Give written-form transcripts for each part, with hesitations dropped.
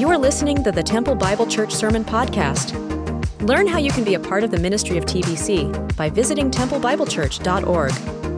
You are listening to the Temple Bible Church Sermon Podcast. Learn how you can be a part of the ministry of TBC by visiting templebiblechurch.org.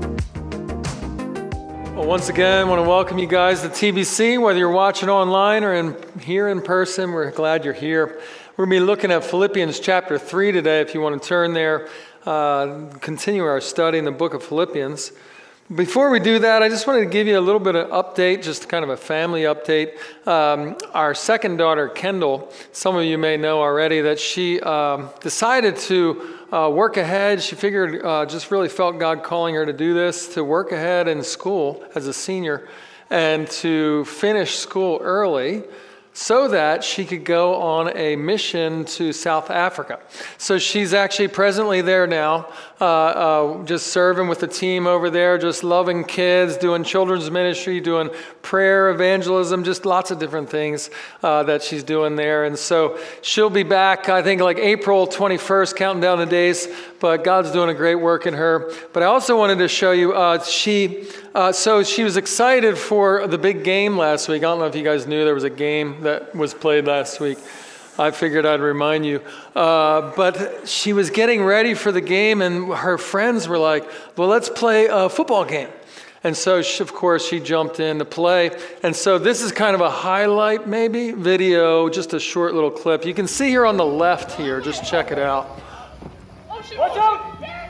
Well, once again, I want to welcome you guys to TBC, whether you're watching online or here in person. We're glad you're here. We're going to be looking at Philippians chapter 3 today, if you want to turn there, continue our study in the book of Philippians. Before we do that, I just wanted to give you a little bit of update, just kind of a family update. Our second daughter, Kendall, some of you may know already that she decided to work ahead. She figured, just really felt God calling her to do this, to work ahead in school as a senior and to finish school early so that she could go on a mission to South Africa. So she's actually presently there now, just serving with the team over there, just loving kids, doing children's ministry, doing prayer, evangelism, just lots of different things that she's doing there. And so she'll be back, I think, like April 21st, counting down the days, but God's doing a great work in her. But I also wanted to show you, so she was excited for the big game last week. I don't know if you guys knew there was a game that was played last week. I figured I'd remind you. But she was getting ready for the game, and her friends were like, well, let's play a football game. And so, of course, she jumped in to play. And so this is kind of a highlight, maybe, video, just a short little clip. You can see here on the left here. Just check it out. Watch out!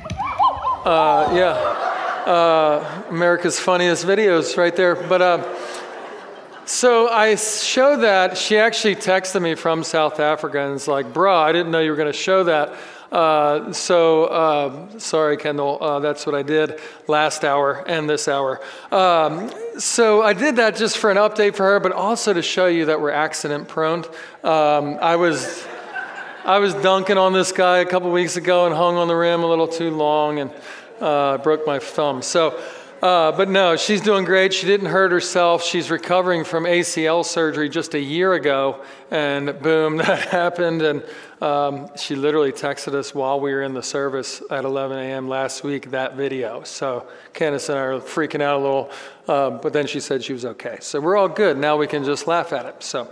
America's funniest videos right there. But so I show that. She actually texted me from South Africa and is like, bruh, I didn't know you were going to show that. Sorry, Kendall, that's what I did last hour and this hour. So I did that just for an update for her, but also to show you that we're accident prone. I was dunking on this guy a couple weeks ago and hung on the rim a little too long and broke my thumb. But no, she's doing great. She didn't hurt herself. She's recovering from ACL surgery just a year ago, and boom, that happened. And she literally texted us while we were in the service at 11 a.m. last week, that video. So Candace and I are freaking out a little, but then she said she was okay. So we're all good. Now we can just laugh at it. So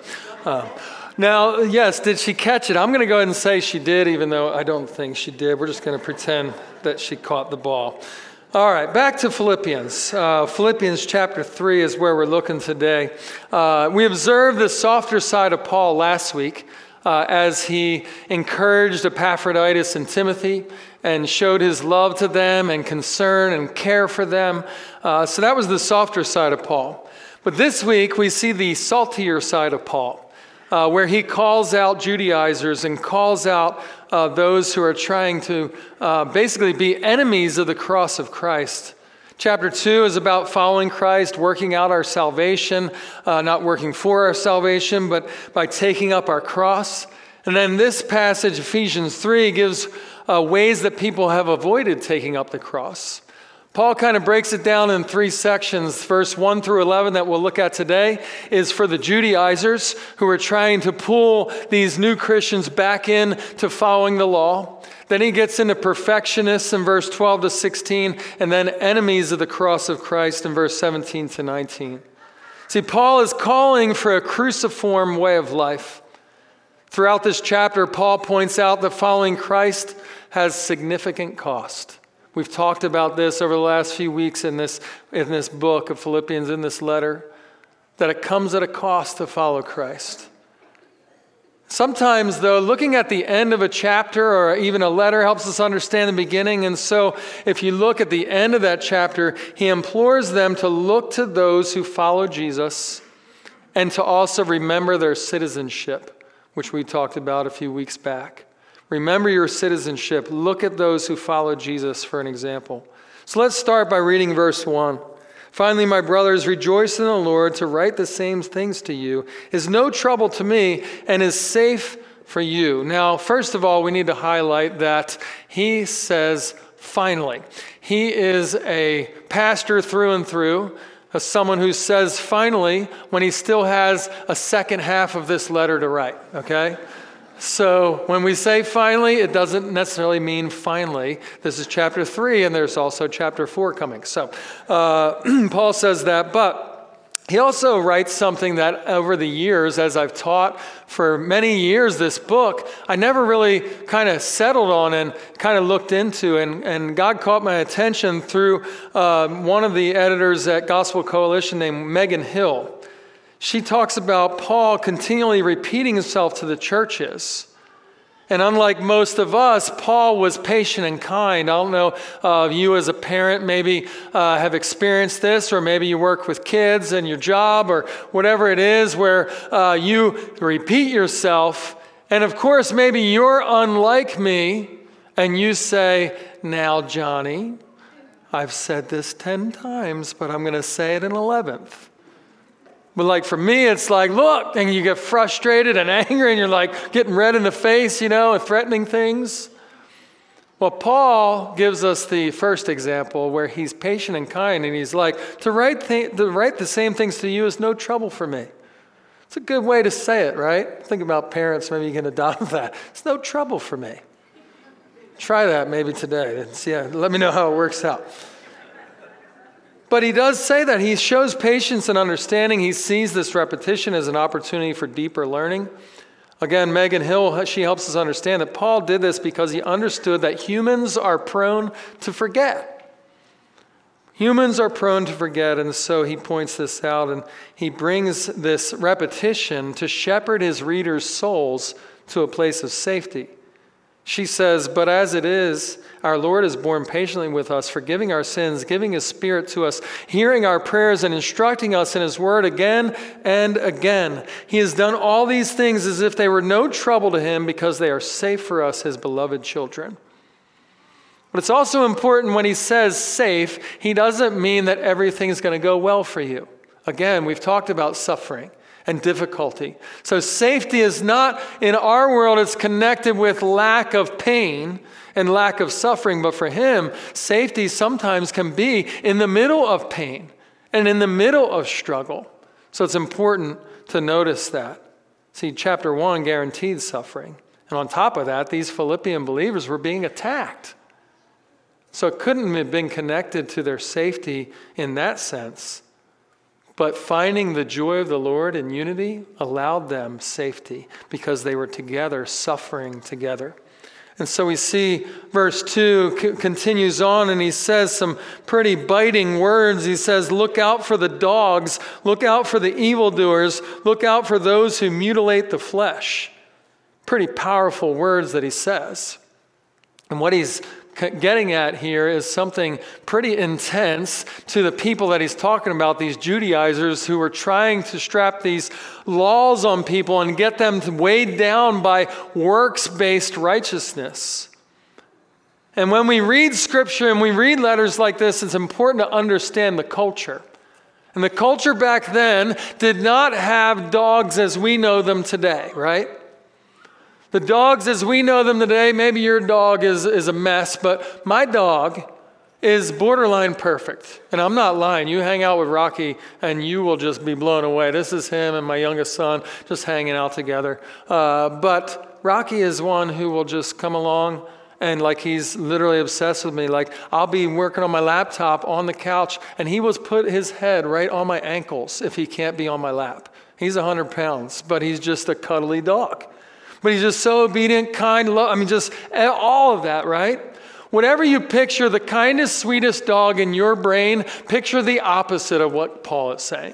now, yes, did she catch it? I'm going to go ahead and say she did, even though I don't think she did. We're just going to pretend that she caught the ball. All right, back to Philippians. Philippians chapter 3 is where we're looking today. We observed the softer side of Paul last week as he encouraged Epaphroditus and Timothy and showed his love to them and concern and care for them. So that was the softer side of Paul. But this week we see the saltier side of Paul, where he calls out Judaizers and calls out those who are trying to basically be enemies of the cross of Christ. Chapter 2 is about following Christ, working out our salvation, not working for our salvation, but by taking up our cross. And then this passage, Ephesians 3, gives ways that people have avoided taking up the cross. Paul kind of breaks it down in three sections. Verse 1 through 11 that we'll look at today is for the Judaizers who are trying to pull these new Christians back in to following the law. Then he gets into perfectionists in verse 12 to 16, and then enemies of the cross of Christ in verse 17 to 19. See, Paul is calling for a cruciform way of life. Throughout this chapter, Paul points out that following Christ has significant cost. We've talked about this over the last few weeks in this book of Philippians, in this letter, that it comes at a cost to follow Christ. Sometimes, though, looking at the end of a chapter or even a letter helps us understand the beginning. And so if you look at the end of that chapter, he implores them to look to those who follow Jesus and to also remember their citizenship, which we talked about a few weeks back. Remember your citizenship. Look at those who follow Jesus for an example. So let's start by reading verse 1. Finally, my brothers, rejoice in the Lord. To write the same things to you is no trouble to me and is safe for you. Now, first of all, we need to highlight that he says, finally. He is a pastor through and through, someone who says finally when he still has a second half of this letter to write, okay? So when we say finally, it doesn't necessarily mean finally. This is chapter 3, and there's also chapter 4 coming. So Paul says that, but He also writes something that over the years, as I've taught for many years this book, I never really kind of settled on and kind of looked into. And God caught my attention through one of the editors at Gospel Coalition named Megan Hill. She talks about Paul continually repeating himself to the churches. And unlike most of us, Paul was patient and kind. I don't know if you as a parent maybe have experienced this, or maybe you work with kids in your job or whatever it is where you repeat yourself. And of course, maybe you're unlike me and you say, "Now, Johnny, I've said this 10 times, but I'm going to say it an 11th. But like for me, it's like, look, and you get frustrated and angry and you're like getting red in the face, and threatening things. Well, Paul gives us the first example where he's patient and kind, and he's like, to write the same things to you is no trouble for me. It's a good way to say it, right? Think about parents, maybe you can adopt that. It's no trouble for me. Try that maybe today. Let me know how it works out. But he does say that he shows patience and understanding. He sees this repetition as an opportunity for deeper learning. Again, Megan Hill, she helps us understand that Paul did this because he understood that humans are prone to forget. Humans are prone to forget, and so he points this out, and he brings this repetition to shepherd his readers' souls to a place of safety. She says, "But as it is, our Lord is borne patiently with us, forgiving our sins, giving his Spirit to us, hearing our prayers, and instructing us in his word again and again. He has done all these things as if they were no trouble to him, because they are safe for us, his beloved children." But it's also important when he says safe, he doesn't mean that everything is going to go well for you. Again, we've talked about suffering and difficulty. So safety is not, in our world, it's connected with lack of pain and lack of suffering. But for him, safety sometimes can be in the middle of pain and in the middle of struggle. So it's important to notice that. See, chapter 1 guaranteed suffering. And on top of that, these Philippian believers were being attacked. So it couldn't have been connected to their safety in that sense. But finding the joy of the Lord in unity allowed them safety because they were together, suffering together. And so we see verse 2 continues on, and he says some pretty biting words. He says, "Look out for the dogs, look out for the evildoers, look out for those who mutilate the flesh." Pretty powerful words that he says. And what he's getting at here is something pretty intense to the people that he's talking about, these Judaizers who were trying to strap these laws on people and get them weighed down by works-based righteousness. And when we read scripture and we read letters like this, it's important to understand the culture. And the culture back then did not have dogs as we know them today, right? The dogs as we know them today, maybe your dog is a mess, but my dog is borderline perfect. And I'm not lying. You hang out with Rocky and you will just be blown away. This is him and my youngest son just hanging out together. But Rocky is one who will just come along and like he's literally obsessed with me. Like I'll be working on my laptop on the couch and he will put his head right on my ankles if he can't be on my lap. He's 100 pounds, but he's just a cuddly dog. But he's just so obedient, kind, just all of that, right? Whatever you picture, the kindest, sweetest dog in your brain, picture the opposite of what Paul is saying.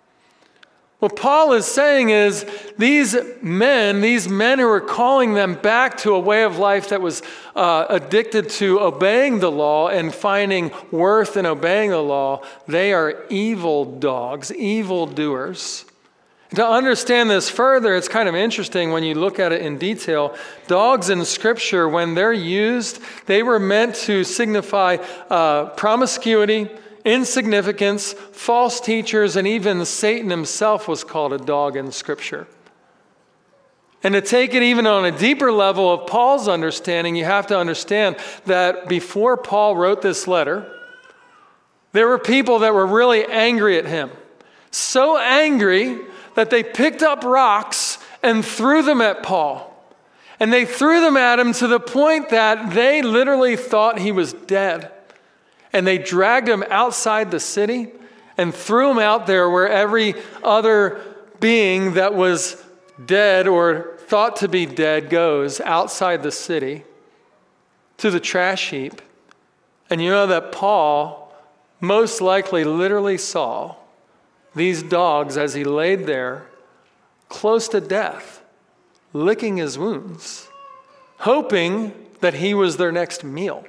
What Paul is saying is these men who are calling them back to a way of life that was addicted to obeying the law and finding worth in obeying the law, they are evil dogs, evil doers. To understand this further, it's kind of interesting when you look at it in detail. Dogs in Scripture, when they're used, they were meant to signify promiscuity, insignificance, false teachers, and even Satan himself was called a dog in Scripture. And to take it even on a deeper level of Paul's understanding, you have to understand that before Paul wrote this letter, there were people that were really angry at him. So angry that they picked up rocks and threw them at Paul. And they threw them at him to the point that they literally thought he was dead. And they dragged him outside the city and threw him out there where every other being that was dead or thought to be dead goes, outside the city, to the trash heap. And you know that Paul most likely literally saw these dogs as he laid there, close to death, licking his wounds, hoping that he was their next meal.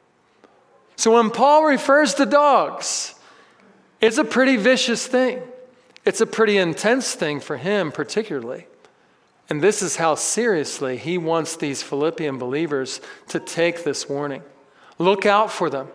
So when Paul refers to dogs, it's a pretty vicious thing. It's a pretty intense thing for him particularly. And this is how seriously he wants these Philippian believers to take this warning. Look out for them.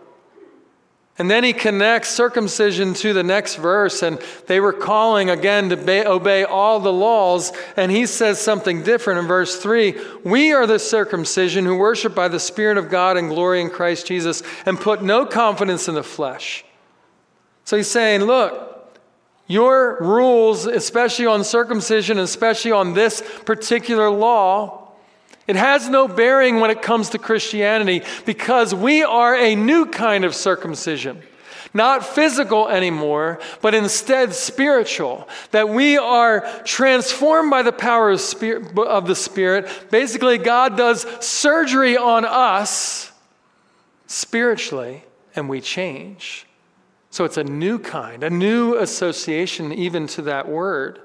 And then he connects circumcision to the next verse, and they were calling again to obey all the laws, and he says something different in verse 3. We are the circumcision who worship by the Spirit of God and glory in Christ Jesus and put no confidence in the flesh. So he's saying, look, your rules, especially on circumcision, especially on this particular law, it has no bearing when it comes to Christianity because we are a new kind of circumcision. Not physical anymore, but instead spiritual. That we are transformed by the power of the Spirit. Basically, God does surgery on us spiritually, and we change. So it's a new kind, a new association even to that word.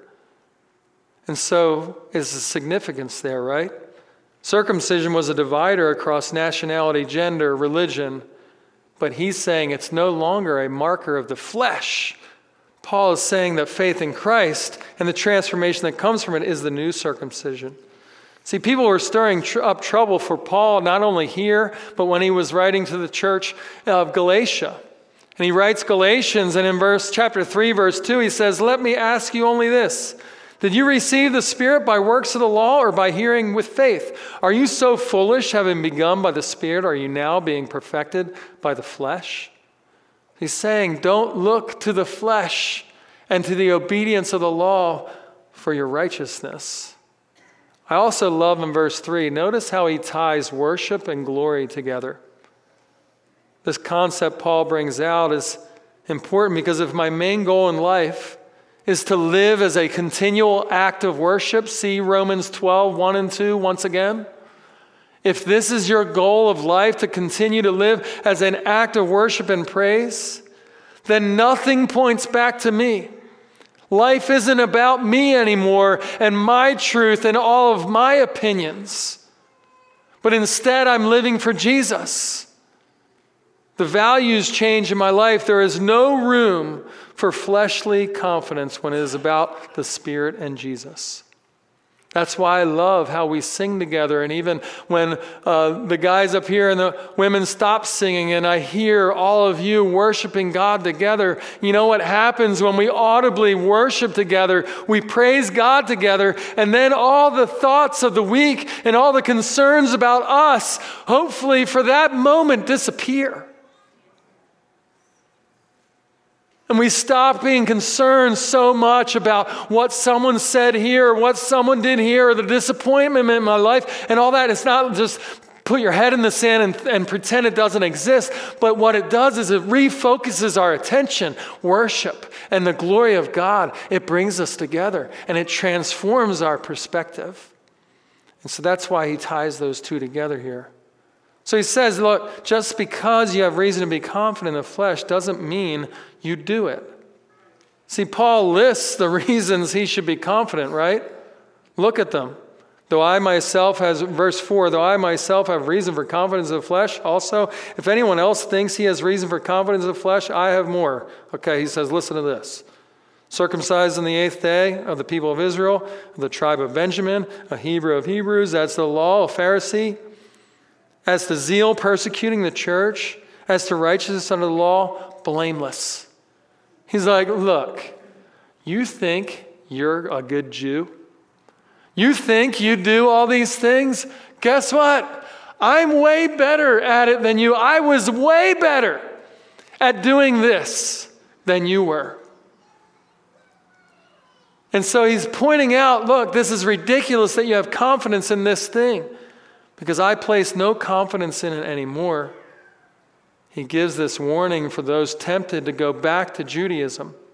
And so is the significance there, right? Circumcision was a divider across nationality, gender, religion, but he's saying it's no longer a marker of the flesh. Paul is saying that faith in Christ and the transformation that comes from it is the new circumcision. See, people were stirring up trouble for Paul, not only here, but when he was writing to the church of Galatia. And he writes Galatians, and in chapter 3, verse 2, he says, let me ask you only this. Did you receive the Spirit by works of the law or by hearing with faith? Are you so foolish, having begun by the Spirit, are you now being perfected by the flesh? He's saying, don't look to the flesh and to the obedience of the law for your righteousness. I also love in verse 3, notice how he ties worship and glory together. This concept Paul brings out is important because if my main goal in life is to live as a continual act of worship. See Romans 12, 1 and 2 once again. If this is your goal of life, to continue to live as an act of worship and praise, then nothing points back to me. Life isn't about me anymore and my truth and all of my opinions. But instead, I'm living for Jesus. The values change in my life. There is no room for fleshly confidence when it is about the Spirit and Jesus. That's why I love how we sing together. And even when the guys up here and the women stop singing and I hear all of you worshiping God together, you know what happens when we audibly worship together? We praise God together, and then all the thoughts of the week and all the concerns about us, hopefully for that moment, disappear. And we stop being concerned so much about what someone said here, or what someone did here, or the disappointment in my life, and all that. It's not just put your head in the sand and pretend it doesn't exist, but what it does is it refocuses our attention. Worship and the glory of God, it brings us together, and it transforms our perspective. And so that's why he ties those two together here. So he says, look, just because you have reason to be confident in the flesh doesn't mean you do it. See, Paul lists the reasons he should be confident, right? Look at them. Verse 4, though I myself have reason for confidence in the flesh, also, if anyone else thinks he has reason for confidence in the flesh, I have more. Okay, he says, listen to this. Circumcised on the 8th day of the people of Israel, of the tribe of Benjamin, a Hebrew of Hebrews, that's the law, a Pharisee. As to zeal, persecuting the church. As to righteousness under the law, blameless. He's like, look, you think you're a good Jew? You think you do all these things? Guess what? I'm way better at it than you. I was way better at doing this than you were. And so he's pointing out, look, this is ridiculous that you have confidence in this thing, because I place no confidence in it anymore. He gives this warning for those tempted to go back to Judaism.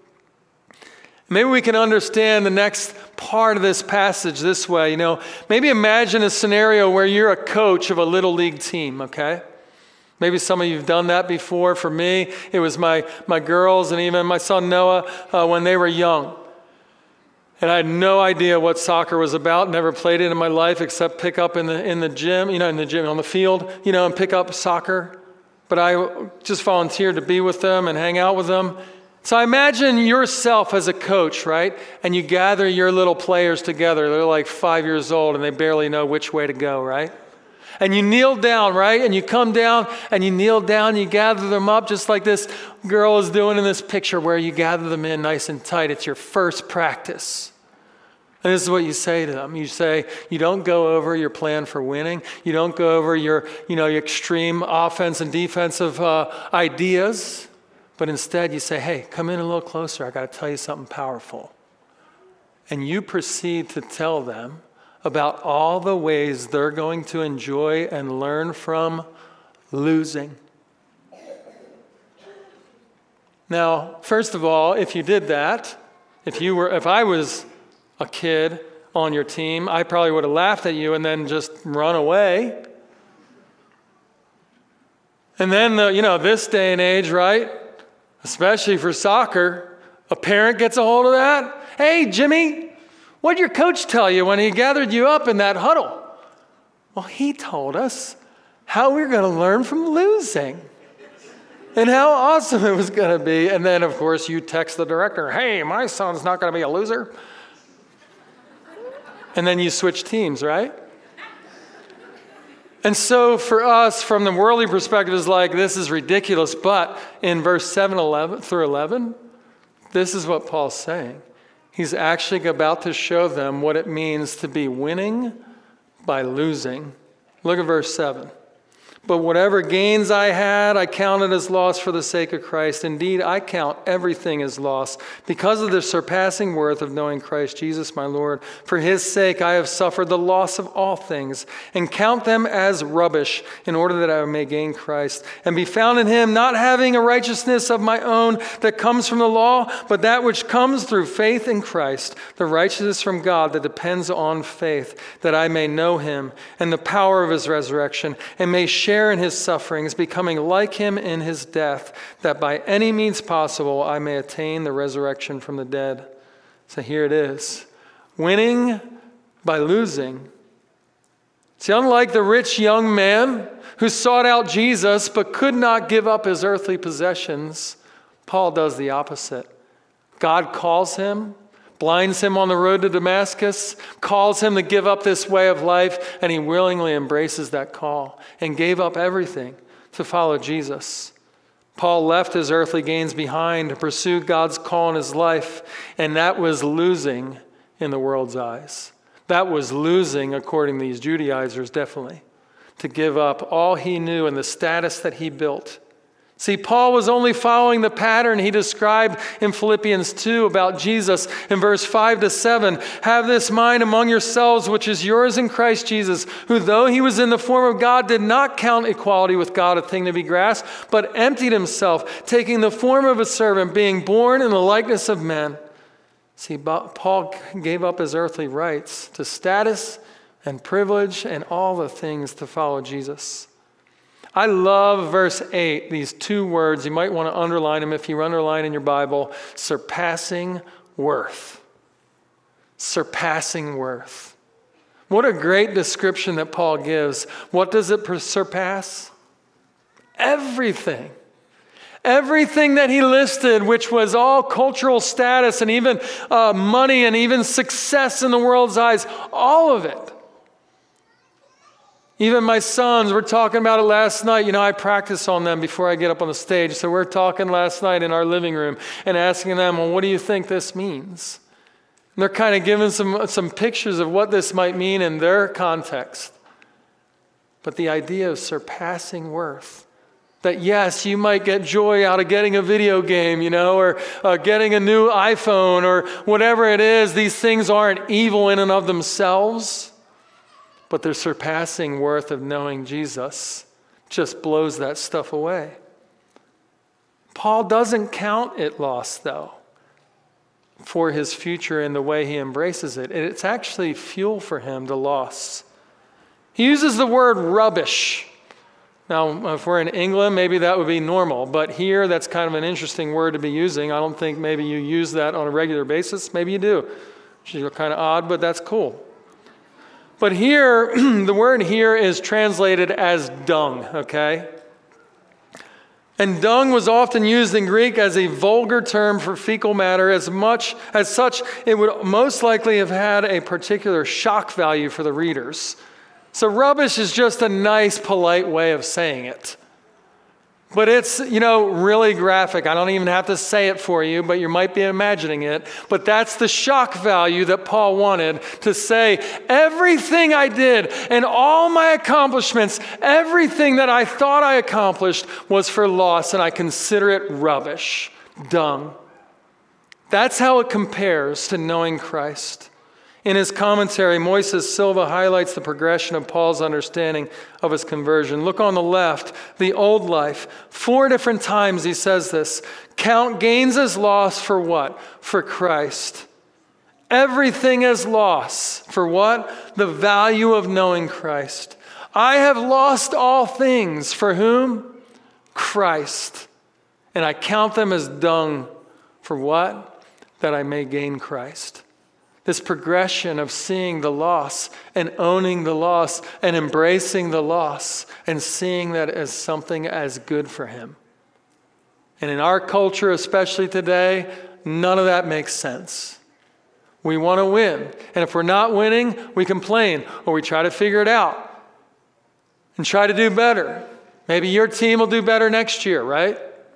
Maybe we can understand the next part of this passage this way. Maybe imagine a scenario where you're a coach of a little league team, okay? Maybe some of you have done that before. For me, it was my girls and even my son Noah when they were young. And I had no idea what soccer was about. Never played it in my life except pick up in the gym, on the field, and pick up soccer. But I just volunteered to be with them and hang out with them. So imagine yourself as a coach, right? And you gather your little players together. They're like 5 years old and they barely know which way to go, right? And you kneel down, right? And you come down and you kneel down, you gather them up just like this girl is doing in this picture where you gather them in nice and tight. It's your first practice. And this is what you say to them. You say, you don't go over your plan for winning. You don't go over your extreme offense and defensive ideas. But instead you say, hey, come in a little closer. I got to tell you something powerful. And you proceed to tell them about all the ways they're going to enjoy and learn from losing. Now, first of all, if you did that, if I was a kid on your team, I probably would have laughed at you and then just run away. And then, this day and age, right? Especially for soccer, a parent gets a hold of that. Hey, Jimmy, what did your coach tell you when he gathered you up in that huddle? Well, he told us how we were going to learn from losing and how awesome it was going to be. And then, of course, you text the director, hey, my son's not going to be a loser. And then you switch teams, right? And so for us, from the worldly perspective, it's like, this is ridiculous. But in verse 7 through 11, this is what Paul's saying. He's actually about to show them what it means to be winning by losing. Look at verse 7. But whatever gains I had, I counted as loss for the sake of Christ. Indeed, I count everything as loss because of the surpassing worth of knowing Christ Jesus my Lord. For his sake I have suffered the loss of all things and count them as rubbish in order that I may gain Christ and be found in him, not having a righteousness of my own that comes from the law, but that which comes through faith in Christ, the righteousness from God that depends on faith, that I may know him and the power of his resurrection and may share in his sufferings, becoming like him in his death, that by any means possible I may attain the resurrection from the dead. So here it is. Winning by losing. See, unlike the rich young man who sought out Jesus but could not give up his earthly possessions, Paul does the opposite. God calls him, blinds him on the road to Damascus, calls him to give up this way of life, and he willingly embraces that call and gave up everything to follow Jesus. Paul left his earthly gains behind to pursue God's call in his life, and that was losing in the world's eyes. That was losing, according to these Judaizers, definitely, to give up all he knew and the status that he built. See, Paul was only following the pattern he described in Philippians 2 about Jesus in verse 5 to 7. Have this mind among yourselves, which is yours in Christ Jesus, who though he was in the form of God, did not count equality with God a thing to be grasped, but emptied himself, taking the form of a servant, being born in the likeness of men. See, Paul gave up his earthly rights to status and privilege and all the things to follow Jesus. I love verse 8, these two words. You might want to underline them if you underline in your Bible. Surpassing worth. Surpassing worth. What a great description that Paul gives. What does it surpass? Everything. Everything that he listed, which was all cultural status and even money and even success in the world's eyes, all of it. Even my sons, we're talking about it last night. I practice on them before I get up on the stage. So we're talking last night in our living room and asking them, well, what do you think this means? And they're kind of giving some pictures of what this might mean in their context. But the idea of surpassing worth. That yes, you might get joy out of getting a video game, or getting a new iPhone or whatever it is. These things aren't evil in and of themselves. But the surpassing worth of knowing Jesus just blows that stuff away. Paul doesn't count it lost, though. for his future in the way he embraces it. It's actually fuel for him, the loss. He uses the word rubbish. Now, if we're in England, maybe that would be normal. But here, that's kind of an interesting word to be using. I don't think maybe you use that on a regular basis. Maybe you do, which is kind of odd, but that's cool. But here, the word here is translated as dung, okay? And dung was often used in Greek as a vulgar term for fecal matter. As such, it would most likely have had a particular shock value for the readers. So rubbish is just a nice, polite way of saying it. But it's, really graphic. I don't even have to say it for you, but you might be imagining it. But that's the shock value that Paul wanted to say, everything I did and all my accomplishments, everything that I thought I accomplished was for loss, and I consider it rubbish, dung. That's how it compares to knowing Christ. In his commentary, Moises Silva highlights the progression of Paul's understanding of his conversion. Look on the left, the old life. 4 different times he says this. Count gains as loss for what? For Christ. Everything is loss. For what? The value of knowing Christ. I have lost all things. For whom? Christ. And I count them as dung. For what? That I may gain Christ. This progression of seeing the loss and owning the loss and embracing the loss and seeing that as something as good for him. And in our culture, especially today, none of that makes sense. We want to win. And if we're not winning, we complain or we try to figure it out and try to do better. Maybe your team will do better next year, right?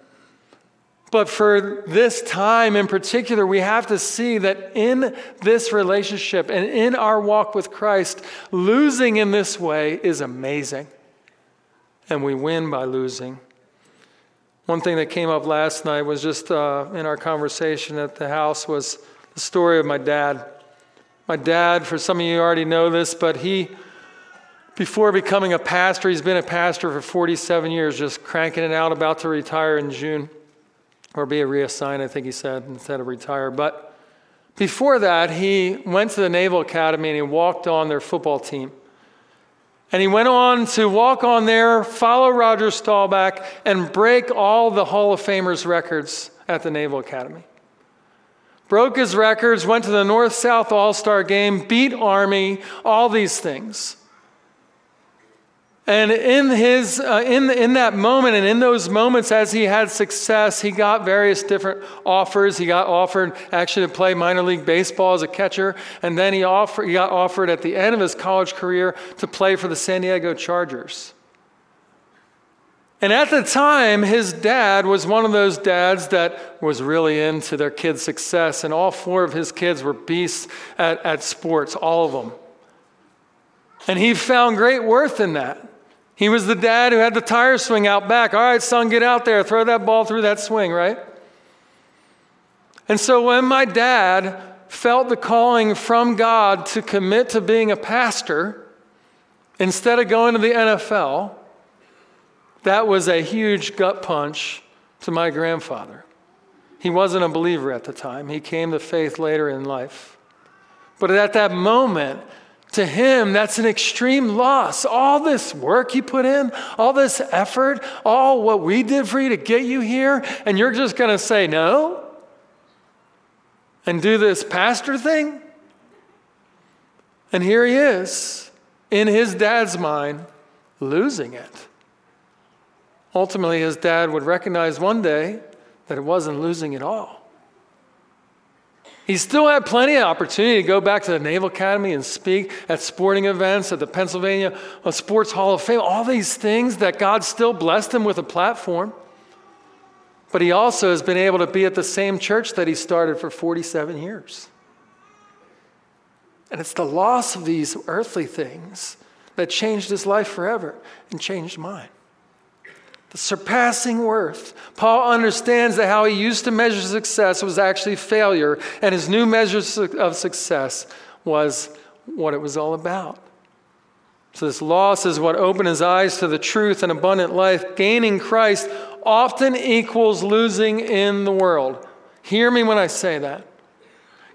But for this time in particular, we have to see that in this relationship and in our walk with Christ, losing in this way is amazing. And we win by losing. One thing that came up last night was just in our conversation at the house was the story of my dad. My dad, for some of you already know this, but before becoming a pastor, he's been a pastor for 47 years, just cranking it out, about to retire in June. Or be reassigned, I think he said, instead of retire. But before that, he went to the Naval Academy and he walked on their football team. And he went on to walk on there, follow Roger Staubach, and break all the Hall of Famers records at the Naval Academy. Broke his records, went to the North-South All-Star game, beat Army, all these things. And in that moment and in those moments as he had success, he got various different offers. He got offered actually to play minor league baseball as a catcher. And then he got offered at the end of his college career to play for the San Diego Chargers. And at the time, his dad was one of those dads that was really into their kids' success. And all 4 of his kids were beasts at sports, all of them. And he found great worth in that. He was the dad who had the tire swing out back. All right, son, get out there. Throw that ball through that swing, right? And so when my dad felt the calling from God to commit to being a pastor instead of going to the NFL, that was a huge gut punch to my grandfather. He wasn't a believer at the time. He came to faith later in life. But at that moment, to him, that's an extreme loss. All this work you put in, all this effort, all what we did for you to get you here, and you're just going to say no? And do this pastor thing? And here he is, in his dad's mind, losing it. Ultimately, his dad would recognize one day that it wasn't losing at all. He still had plenty of opportunity to go back to the Naval Academy and speak at sporting events, at the Pennsylvania Sports Hall of Fame, all these things that God still blessed him with a platform. But he also has been able to be at the same church that he started for 47 years. And it's the loss of these earthly things that changed his life forever and changed mine. The surpassing worth. Paul understands that how he used to measure success was actually failure, and his new measure of success was what it was all about. So this loss is what opened his eyes to the truth and abundant life. Gaining Christ often equals losing in the world. Hear me when I say that.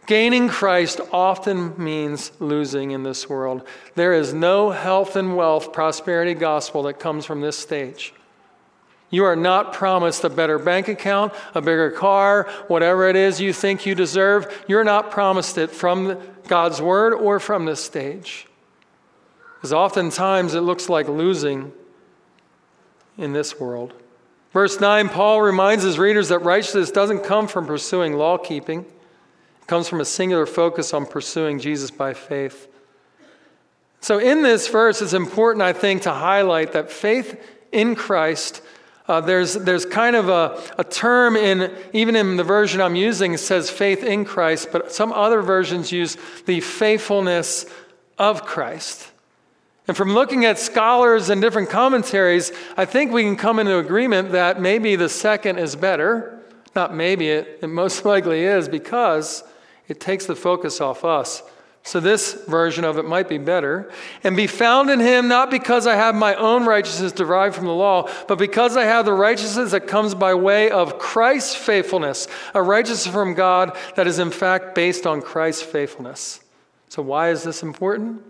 Gaining Christ often means losing in this world. There is no health and wealth, prosperity gospel that comes from this stage. You are not promised a better bank account, a bigger car, whatever it is you think you deserve. You're not promised it from God's word or from this stage. Because oftentimes it looks like losing in this world. Verse 9, Paul reminds his readers that righteousness doesn't come from pursuing law keeping. It comes from a singular focus on pursuing Jesus by faith. So in this verse, it's important, I think, to highlight that faith in Christ, there's kind of a term even in the version I'm using, it says faith in Christ, but some other versions use the faithfulness of Christ. And from looking at scholars and different commentaries, I think we can come into agreement that maybe the second is better. Not maybe, it most likely is, because it takes the focus off us. So this version of it might be better. And be found in him, not because I have my own righteousness derived from the law, but because I have the righteousness that comes by way of Christ's faithfulness, a righteousness from God that is in fact based on Christ's faithfulness. So why is this important?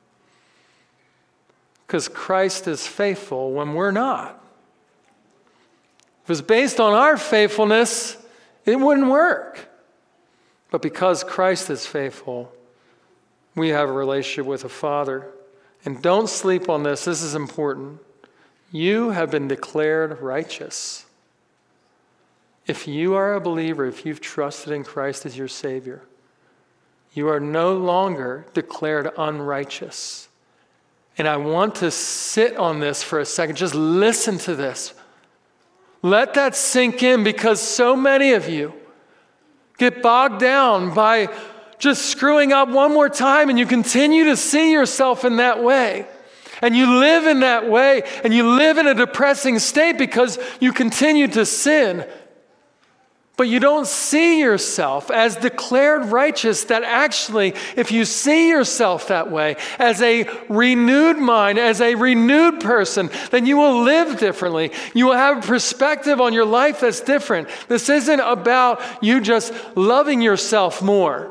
Because Christ is faithful when we're not. If it was based on our faithfulness, it wouldn't work. But because Christ is faithful, we have a relationship with the Father. And don't sleep on this. This is important. You have been declared righteous. If you are a believer, if you've trusted in Christ as your Savior, you are no longer declared unrighteous. And I want to sit on this for a second. Just listen to this. Let that sink in, because so many of you get bogged down by just screwing up one more time, and you continue to see yourself in that way. And you live in that way, and you live in a depressing state because you continue to sin. But you don't see yourself as declared righteous, that actually, if you see yourself that way, as a renewed mind, as a renewed person, then you will live differently. You will have a perspective on your life that's different. This isn't about you just loving yourself more.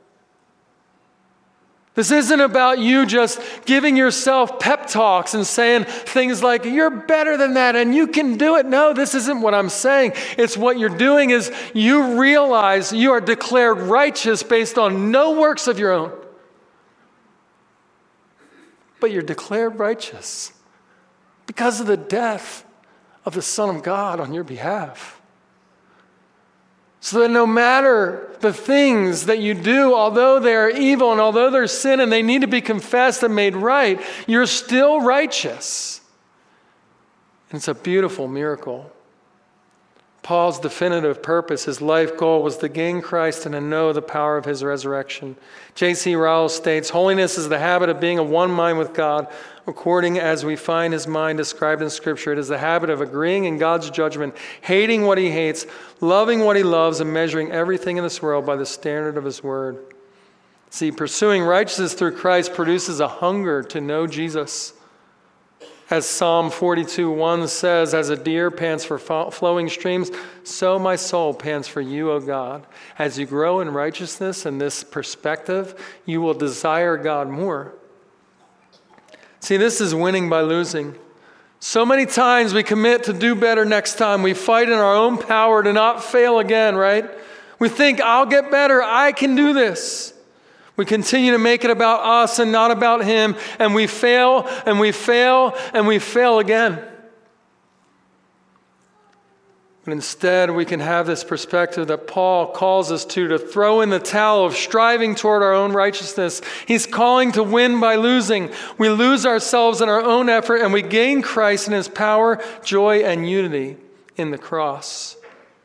This isn't about you just giving yourself pep talks and saying things like, you're better than that and you can do it. No, this isn't what I'm saying. It's what you're doing is you realize you are declared righteous based on no works of your own. But you're declared righteous because of the death of the Son of God on your behalf. So that no matter the things that you do, although they are evil and although they're sin and they need to be confessed and made right, you're still righteous. And it's a beautiful miracle. Paul's definitive purpose, his life goal, was to gain Christ and to know the power of his resurrection. J.C. Ryle states, holiness is the habit of being of one mind with God, according as we find his mind described in Scripture. It is the habit of agreeing in God's judgment, hating what he hates, loving what he loves, and measuring everything in this world by the standard of his word. See, pursuing righteousness through Christ produces a hunger to know Jesus. As Psalm 42:1 says, as a deer pants for flowing streams, so my soul pants for you, O God. As you grow in righteousness and this perspective, you will desire God more. See, this is winning by losing. So many times we commit to do better next time. We fight in our own power to not fail again, right? We think, I'll get better. I can do this. We continue to make it about us and not about him, and we fail, and we fail, and we fail again. But instead, we can have this perspective that Paul calls us to throw in the towel of striving toward our own righteousness. He's calling to win by losing. We lose ourselves in our own effort, and we gain Christ in his power, joy, and unity in the cross.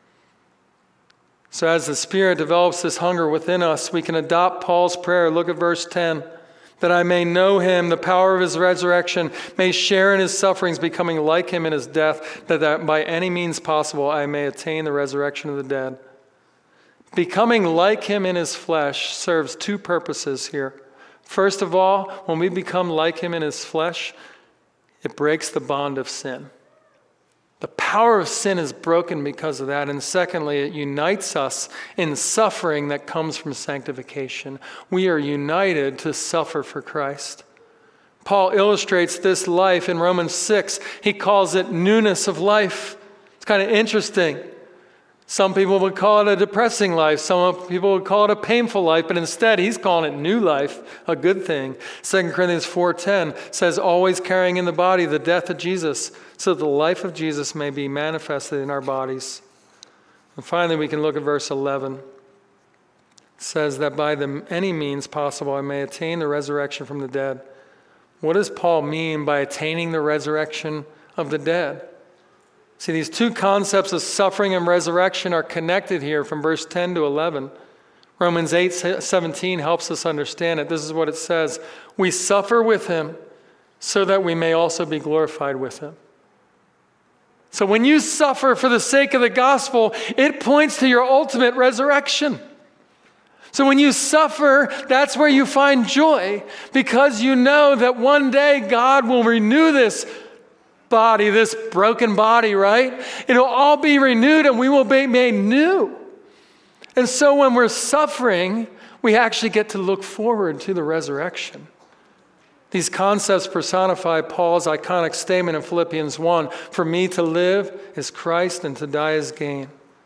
So as the Spirit develops this hunger within us, we can adopt Paul's prayer. Look at verse 10. That I may know him, the power of his resurrection, may share in his sufferings, becoming like him in his death, that by any means possible I may attain the resurrection of the dead. Becoming like him in his flesh serves two purposes here. First of all, when we become like him in his flesh, it breaks the bond of sin. The power of sin is broken because of that. And secondly, it unites us in suffering that comes from sanctification. We are united to suffer for Christ. Paul illustrates this life in Romans 6. He calls it newness of life. It's kind of interesting. Some people would call it a depressing life. Some people would call it a painful life. But instead, he's calling it new life, a good thing. 2 Corinthians 4:10 says, always carrying in the body the death of Jesus, so that the life of Jesus may be manifested in our bodies. And finally, we can look at verse 11. It says that by any means possible I may attain the resurrection from the dead. What does Paul mean by attaining the resurrection of the dead? See, these two concepts of suffering and resurrection are connected here from verse 10 to 11. Romans 8:17 helps us understand it. This is what it says. We suffer with him so that we may also be glorified with him. So when you suffer for the sake of the gospel, it points to your ultimate resurrection. So when you suffer, that's where you find joy, because you know that one day God will renew this body, this broken body, right? It'll all be renewed and we will be made new. And so when we're suffering, we actually get to look forward to the resurrection. These concepts personify Paul's iconic statement in Philippians 1, for me to live is Christ and to die is gain.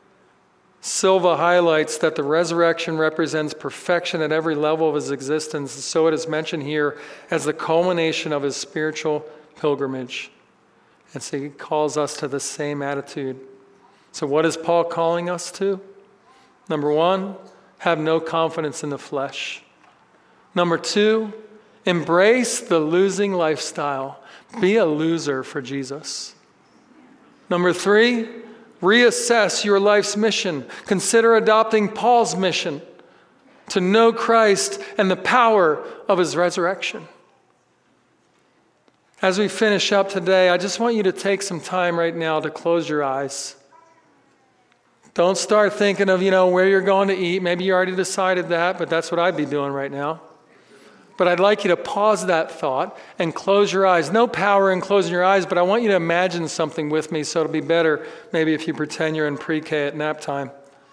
Silva highlights that the resurrection represents perfection at every level of his existence, so it is mentioned here as the culmination of his spiritual pilgrimage. And so he calls us to the same attitude. So what is Paul calling us to? Number one, have no confidence in the flesh. Number two, embrace the losing lifestyle. Be a loser for Jesus. Number three, reassess your life's mission. Consider adopting Paul's mission to know Christ and the power of his resurrection. As we finish up today, I just want you to take some time right now to close your eyes. Don't start thinking of, where you're going to eat. Maybe you already decided that, but that's what I'd be doing right now. But I'd like you to pause that thought and close your eyes. No power in closing your eyes, but I want you to imagine something with me, so it'll be better maybe if you pretend you're in pre-K at nap time.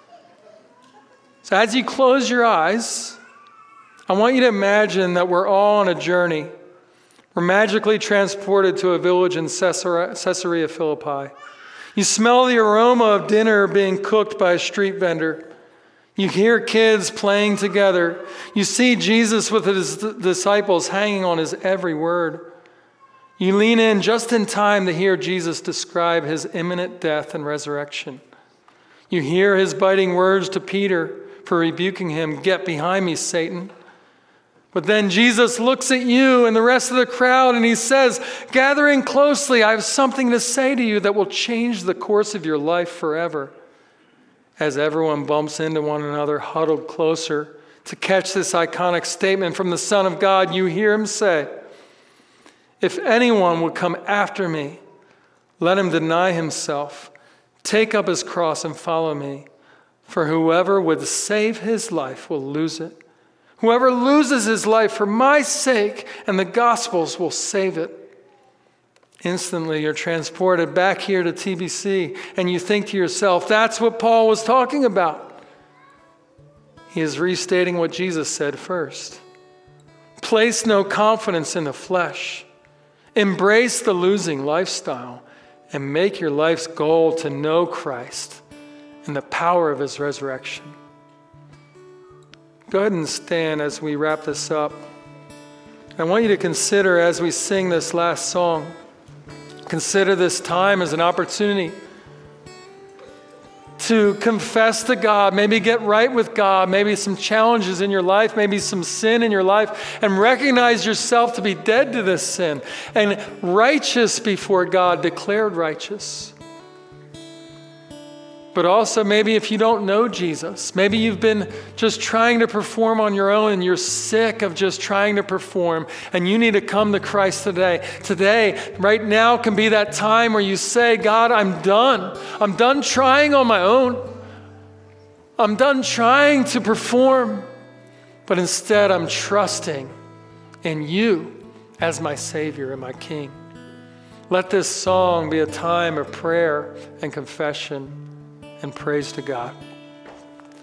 So as you close your eyes, I want you to imagine that we're all on a journey. We're magically transported to a village in Caesarea Philippi. You smell the aroma of dinner being cooked by a street vendor. You hear kids playing together. You see Jesus with his disciples hanging on his every word. You lean in just in time to hear Jesus describe his imminent death and resurrection. You hear his biting words to Peter for rebuking him, "Get behind me, Satan." But then Jesus looks at you and the rest of the crowd and he says, "Gathering closely, I have something to say to you that will change the course of your life forever." As everyone bumps into one another, huddled closer to catch this iconic statement from the Son of God, you hear him say, "If anyone would come after me, let him deny himself, take up his cross and follow me. For whoever would save his life will lose it. Whoever loses his life for my sake and the gospel's will save it." Instantly, you're transported back here to TBC, and you think to yourself, that's what Paul was talking about. He is restating what Jesus said first. Place no confidence in the flesh. Embrace the losing lifestyle and make your life's goal to know Christ and the power of his resurrection. Go ahead and stand as we wrap this up. I want you to consider, as we sing this last song, consider this time as an opportunity to confess to God, maybe get right with God, maybe some challenges in your life, maybe some sin in your life, and recognize yourself to be dead to this sin and righteous before God, declared righteous. But also maybe if you don't know Jesus, maybe you've been just trying to perform on your own and you're sick of just trying to perform and you need to come to Christ today. Today, right now can be that time where you say, "God, I'm done. I'm done trying on my own. I'm done trying to perform, but instead I'm trusting in you as my Savior and my King." Let this song be a time of prayer and confession and praise to God.